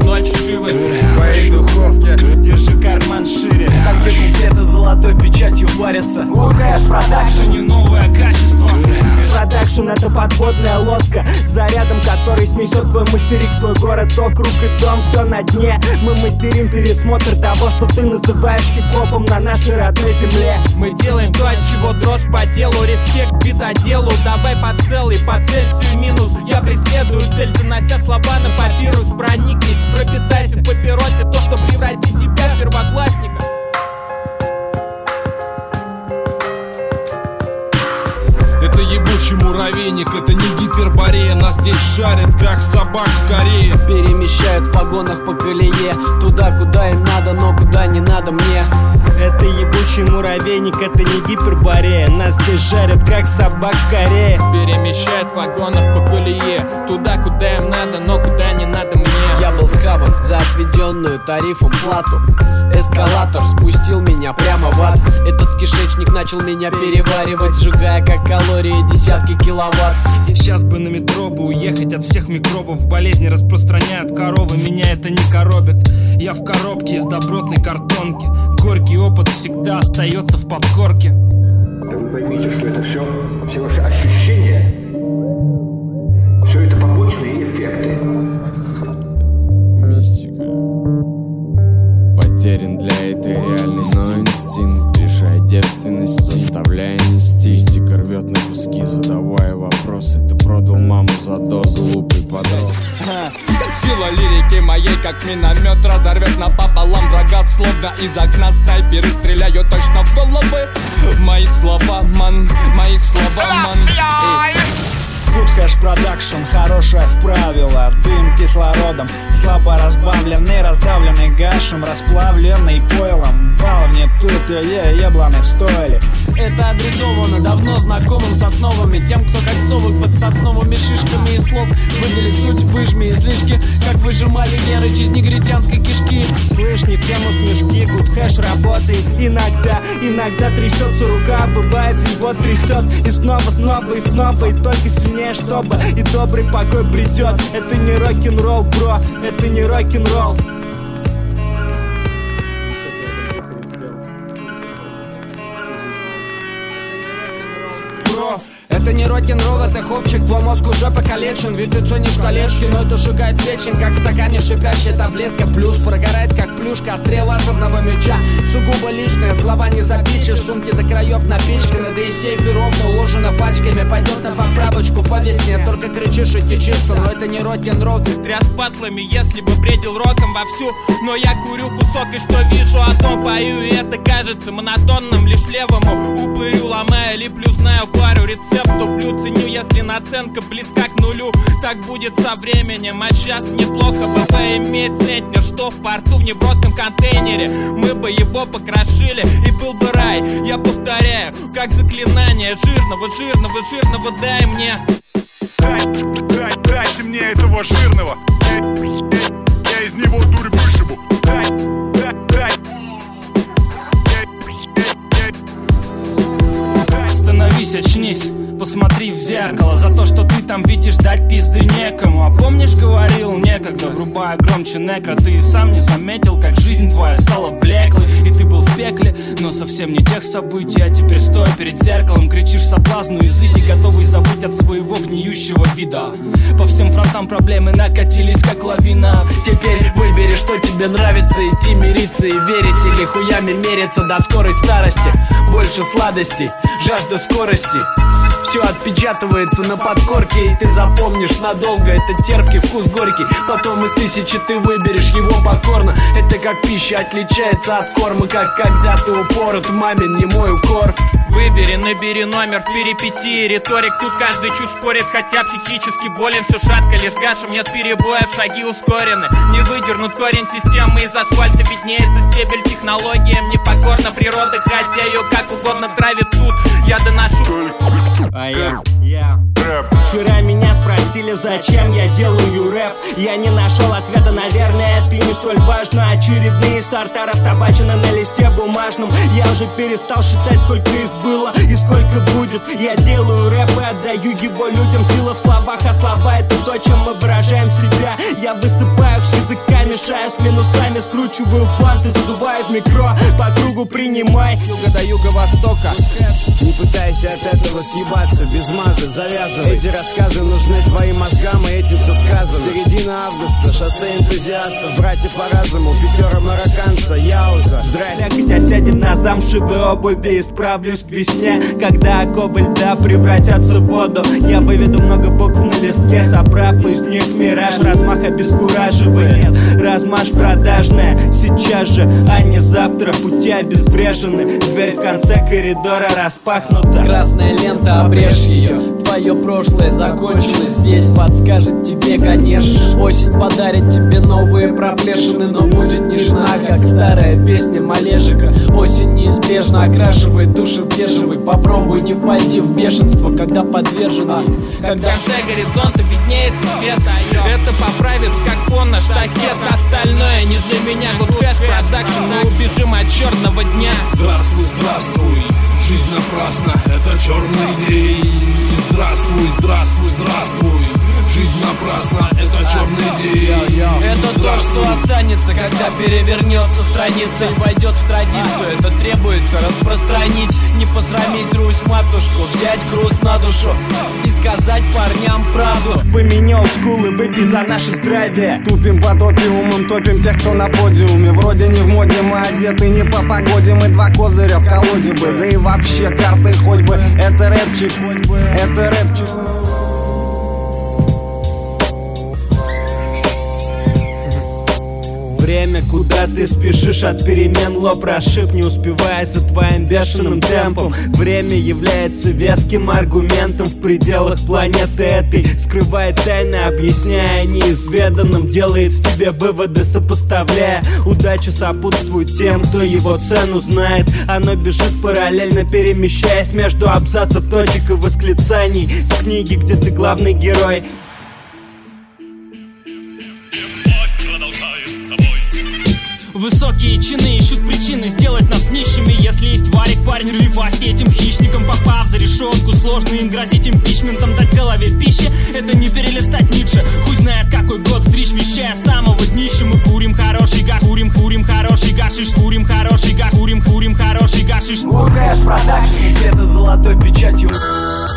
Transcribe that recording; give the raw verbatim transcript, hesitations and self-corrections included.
ноль шивы. В твоей духовке держи карман шире. Там, где куплеты золотой печатью варятся. Гудхэш продакшн, не новое качество. Продакшн — это подводная лодка, зарядом который снесет твой материк, твой город, округ и дом, все на дне. Мы мастерим пересмотр того, что ты называешь хип-хопом на нашей родной земле. Мы делаем то, от чего дрожь по делу. Респект битоделу, давай по целой, по Цельсию минус. Я преследую цель, занося слова на папирус. Проникнись, пропитайся в папиросе, то, что превратит тебя в первоклассника. Это ебучий муравейник, это не гиперборея. Нас здесь шарят, как собак в Корее. перемещают в вагонах по колее. Туда, куда им надо, но куда не надо мне. Это ебучий муравейник, это не гиперборея. Нас здесь жарят, как собак в Корее. Перемещают в вагонах по колее. Туда, куда им надо, но куда не надо мне. Я был схаван за отведенную тарифом плату. Эскалатор спустил меня прямо в ад. Этот кишечник начал меня переваривать, сжигая как калории десятки киловатт. Сейчас бы на метро бы уехать от всех микробов. Болезни распространяют коровы, меня это не коробит. Я в коробке из добротной картонки. Горький опыт всегда остается в подкорке. Да вы поймите, что это все, все ваши ощущения, все это побочные эффекты. Мистика. Потерян для этой реальности, но инстинкт лишает девственности, заставляя нести. Мистика рвет на куски, задавая вопросы. Ты продал маму за дозу, лупый подросток. Как сила лирики моей, как миномет, разорвет напополам врага, словно из окна снайперы стреляют точно в головы. Мои слова, ман, мои слова, ман. Гудхэш продакшн, хорошая в правила. Дым кислородом, слабо разбавленный, раздавленный гашем, расплавленный пойлом. Баловни тут и ебланы в стойле. Это адресовано давно знакомым сосновыми, тем, кто как совы под сосновыми шишками из слов. Выдели суть, выжми излишки, как выжимали неры из негритянской кишки. Слышь, не в тему смешки, гудхэш работает иногда. Иногда трясется рука, бывает живот трясет. И снова, снова, и снова, и только сильнее, чтобы и добрый покой придет. Это не рок-н-ролл, бро, это не рок-н-ролл. Это не рок-н-ролл, это хопчик, твой мозг уже покалечен. Ведь ты ценишь колечки, но это сжигает печень, как в стакане шипящая таблетка. Плюс прогорает, как плюшка, острее лазерного меча. Сугубо личное, слова не запичешь. Сумки до краев напичканы, да и сейфе ровно уложено пачками. Пойдет на поправочку по весне, только кричишь и кичишься. Но это не рок-н-ролл. Ты тряс патлами, если бы бредил роком вовсю. Но я курю кусок, и что вижу, о том пою. И это кажется монотонным, лишь левому упырю. Ломая, леплю, знаю пару рецептов. Туплю, ценю, если наценка близка к нулю. Так будет со временем, а сейчас неплохо бы иметь центнер, что в порту в неброском контейнере. Мы бы его покрошили, и был бы рай. Я повторяю, как заклинание. Жирного, жирного, жирного дай мне. Дай, дай, дайте мне этого жирного. Я, я, я из него дурь вышибу. Дай, дай, дай. Остановись, очнись, посмотри в зеркало. За то, что ты там видишь, дать пизды некому. А помнишь, говорил некогда, врубая громче нека. Ты и сам не заметил, как жизнь твоя стала блеклой. И ты был в пекле, но совсем не тех событий. А теперь стоя перед зеркалом, кричишь соблазну изыди, готовый забыть от своего гниющего вида. По всем фронтам проблемы накатились, как лавина. Теперь выбери, что тебе нравится, идти мириться и верить, или хуями мериться до скорой старости. Больше сладостей, жажда скорости. Все отпечатывается на подкорке, и ты запомнишь надолго. Это терпкий вкус горький, потом из тысячи ты выберешь его покорно. Это как пища отличается от корма, как когда ты упорот, мамин не мой укор. Выбери, набери номер в перипетии. Риторик, тут каждый чушь спорит, хотя психически болен. Все шатко, лишь гашем, нет перебоев, шаги ускорены. Не выдернут корень системы, из асфальта виднеется стебель. Технологиям непокорна природа, хотя ее как угодно травит тут. Я доношу. А я, я. Вчера меня спросили, зачем я делаю рэп. Я не нашел ответа, наверное, это не столь важно. Очередные сорта растабачены на листе бумажном. Я уже перестал считать, сколько их было и сколько будет. Я делаю рэп и отдаю его людям. Сила в словах, а слова — это то, чем мы выражаем себя. Я высыпаю с языками мешаю с минусами, скручиваю банты, задуваю в микро, по кругу принимай. Юга до юго-востока. Не пытайся от этого съебаться, без мазы завязывай. Эти рассказы нужны твоим мозгам, и этим все сказано. Середина августа, шоссе энтузиастов, братья по разуму, пятера марокканца, Яуза. Здрасте. Хотя сядет на замшевой обуви, исправлюсь к весне, когда оковы льда превратятся в воду. Я выведу много букв на листке, собрав из них мираж. Размах обескураживает, размаш продажная сейчас же, а не завтра. Пути обезврежены, дверь в конце коридора распахнута. Красная лента, обрежь ее. Твое прошлое закончилось здесь, подскажет тебе, конечно. Осень подарит тебе новые проплешины, но будет нежна, как старая песня Малежика. Осень неизбежно окрашивает души в бежевый. Попробуй не впади в бешенство, когда подвержена. Когда В конце горизонта виднеется свет. Это поправит, как пон на штакет. Остальное не для меня. Вот хэш продакшн, мы убежим от черного дня. Здравствуй, здравствуй, жизнь напрасна, это черный день. Здравствуй, здравствуй, здравствуй, жизнь напрасна, это черный день. это то, что останется, когда перевернется страница и войдет в традицию. Это требуется распространить, не посрамить Русь матушку, взять груз на душу и сказать парням правду. Поменял олдскулы, выпей за наше здравие. Тупим под опиумом, топим тех, кто на подиуме. Вроде не в моде, мы одеты не по погоде. Мы два козыря в колоде бы, да и вообще карты хоть бы. Это рэпчик, хоть бы, это рэпчик. Время, куда ты спешишь от перемен, лоб расшиб, не успевая за твоим бешеным темпом. Время является веским аргументом в пределах планеты этой. Скрывает тайны, объясняя неизведанным, делает в тебе выводы, сопоставляя. Удача сопутствует тем, кто его цену знает. Оно бежит параллельно, перемещаясь между абзацев, точек и восклицаний. В книге, где ты главный герой. Высокие чины ищут причины сделать нас нищими. Если есть варик, парень, рви пасти этим хищникам. Попав за решетку, сложно им грозить импичментом. Дать голове пищи, это не перелистать Ницше. Хуй знает какой год, в трич вещая самого днища. Мы курим хороший гаш, курим, курим хороший гашиш. Курим хороший гаш, курим, курим хороший гашиш. Хэш продакшн, где-то золотой печатью.